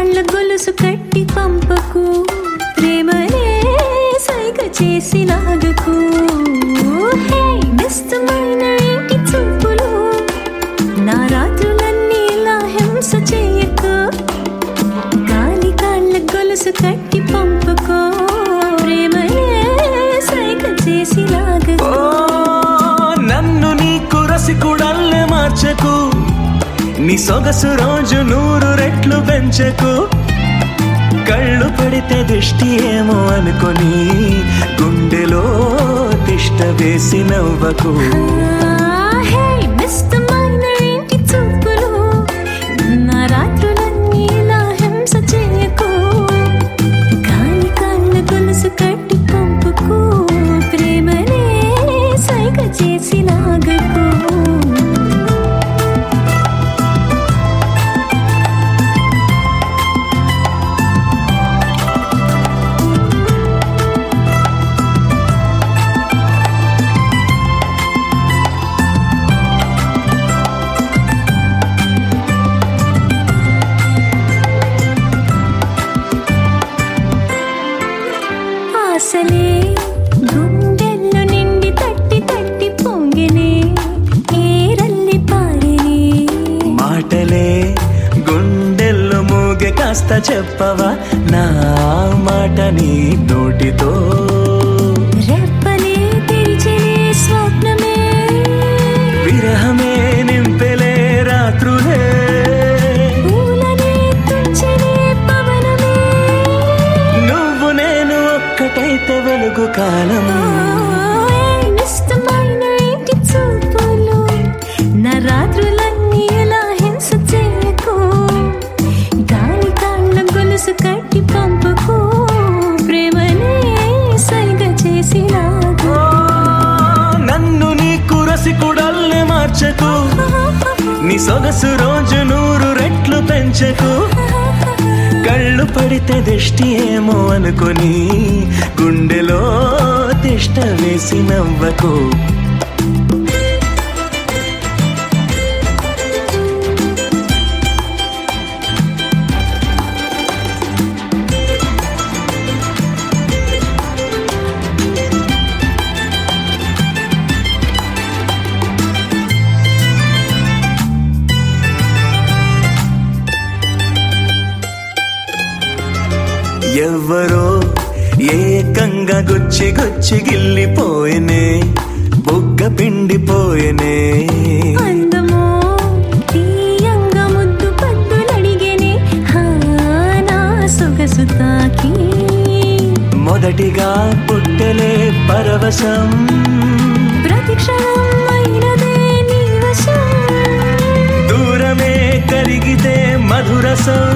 కాళ్ళ గొలుసు కట్టి పంపకు, ప్రేమనే సైగ చేసి లాగకు. హే నిస్తమైన ఇంటి చూపులు, నా రాత్రులన్నీ ఇలా హింస చేయకు. గాలి కాళ్ళ గొలుసు కట్టి పంపకు, ప్రేమనే సైగ చేసి లాగకు. నన్ను నీకు రసికుడల్లే మార్చకు, నీ సొగసు రోజు 100 రెట్లు పెంచకు. కళ్ళు పడితే దిష్టి ఏమో అనుకొని గుండెలో తిష్ట వేసి నవ్వకు. హే నిస్తమైన ఇంటి చూపులు, నా రాత్రులన్నీ ఇలా హింస చేయకు. గాలి కాళ్ళ గొలుసు కట్టి పంపుకు, ప్రేమనే సైగ చేసి లాగకు. ఆశలే గుండెల్లో నిండి తట్టి తట్టి పొంగినే, ఏరల్లి పారినే. మాటలే గుండెల్లో మూగె, కాస్త చెప్పవా నా మాట నీ నోటితో. రెప్పలే తెరిచినే స్వప్నమే, విరహమే నింపెలే రాత్రులే. పూలనే తుంచినే పవనమే. నువ్వు నేను ఒక్కటైతే వెలుగు కాలము. నిస్తమైన ఇంటి చూపులు, నా రాత్రులన్నీ ఇలా హింస చేయకు. గాలి కాళ్ళ గొలుసు కట్టి పంపకు, ప్రేమనే సైగ చేసి లాగు. నన్ను నీకు రసికుడల్లే మార్చకు, నీ సొగసు రోజు 100 రెట్లు పెంచకు. కళ్ళు పడితే దిష్టి ఏమో అనుకొని గుండెలో తిష్ట వేసి నవ్వకు. ఎవ్వరో ఏకంగా గుచ్చి గుచ్చి గిల్లిపోయేనే, బొగ్గ పిండిపోయేనే. అందమో తీయంగా ముద్దు పద్దులడిగేనే, నా సొగసు తాకి. మొదటిగా పుట్టెలే పరవశం, ప్రతిక్షణం అయినదే నీ వశం. దూరమే కరిగితే మధురసం.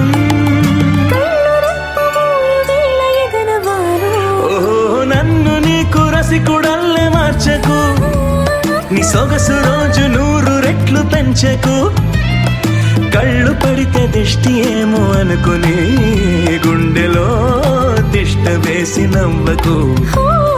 నన్ను నీకు రసికుడల్లే మార్చకు, నీ సొగసు రోజు 100 రెట్లు పెంచకు. కళ్ళు పడితే దిష్టి ఏమో అనుకుని గుండెలో తిష్ట వేసి నవ్వకు.